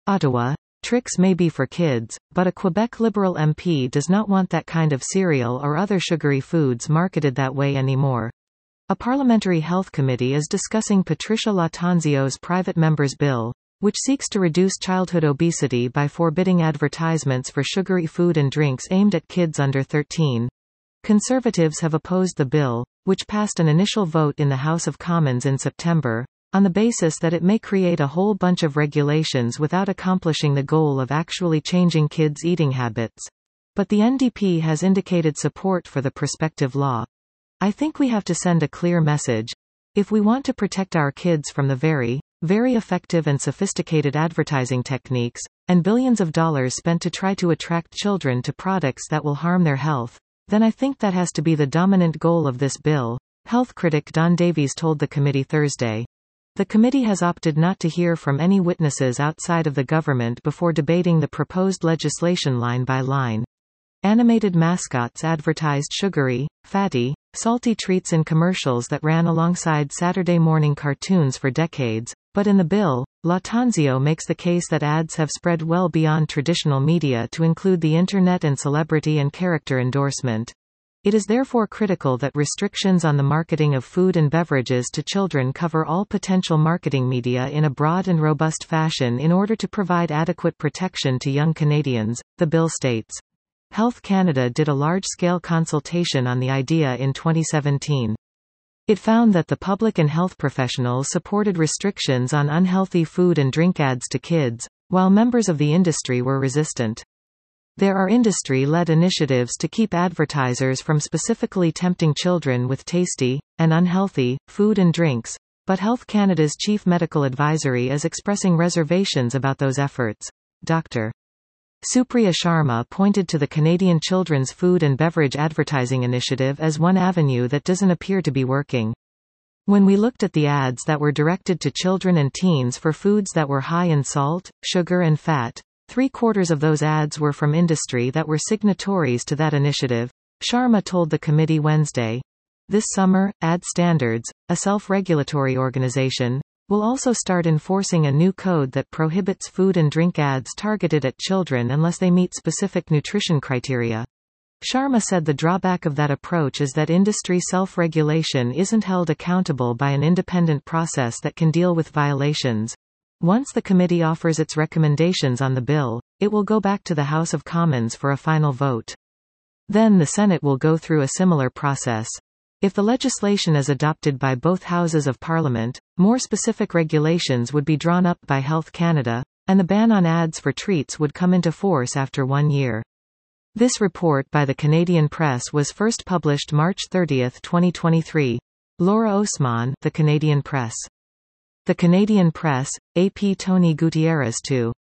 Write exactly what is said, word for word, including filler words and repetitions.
Ottawa. Trix may be for kids, but a Quebec Liberal M P does not want that kind of cereal or other sugary foods marketed that way anymore. A parliamentary health committee is discussing Patricia Latanzio's private member's bill, which seeks to reduce childhood obesity by forbidding advertisements for sugary food and drinks aimed at kids under thirteen. Conservatives have opposed the bill, which passed an initial vote in the House of Commons in September, on the basis that it may create a whole bunch of regulations without accomplishing the goal of actually changing kids' eating habits. But the N D P has indicated support for the prospective law. I think we have to send a clear message. If we want to protect our kids from the very, very effective and sophisticated advertising techniques, and billions of dollars spent to try to attract children to products that will harm their health, then I think that has to be the dominant goal of this bill, health critic Don Davies told the committee Thursday. The committee has opted not to hear from any witnesses outside of the government before debating the proposed legislation line by line. Animated mascots advertised sugary, fatty, salty treats in commercials that ran alongside Saturday morning cartoons for decades, but in the bill, Latanzio makes the case that ads have spread well beyond traditional media to include the internet and celebrity and character endorsement. It is therefore critical that restrictions on the marketing of food and beverages to children cover all potential marketing media in a broad and robust fashion in order to provide adequate protection to young Canadians, the bill states. Health Canada did a large-scale consultation on the idea in twenty seventeen. It found that the public and health professionals supported restrictions on unhealthy food and drink ads to kids, while members of the industry were resistant. There are industry-led initiatives to keep advertisers from specifically tempting children with tasty, and unhealthy, food and drinks, but Health Canada's chief medical advisory is expressing reservations about those efforts. Doctor Supriya Sharma pointed to the Canadian Children's Food and Beverage Advertising Initiative as one avenue that doesn't appear to be working. When we looked at the ads that were directed to children and teens for foods that were high in salt, sugar and fat, three-quarters of those ads were from industry that were signatories to that initiative, Sharma told the committee Wednesday. This summer, Ad Standards, a self-regulatory organization, will also start enforcing a new code that prohibits food and drink ads targeted at children unless they meet specific nutrition criteria. Sharma said the drawback of that approach is that industry self-regulation isn't held accountable by an independent process that can deal with violations. Once the committee offers its recommendations on the bill, it will go back to the House of Commons for a final vote. Then the Senate will go through a similar process. If the legislation is adopted by both houses of Parliament, more specific regulations would be drawn up by Health Canada, and the ban on ads for treats would come into force after one year. This report by the Canadian Press was first published March thirtieth, twenty twenty-three. Laura Osman, The Canadian Press. The Canadian Press, A P Tony Gutierrez two.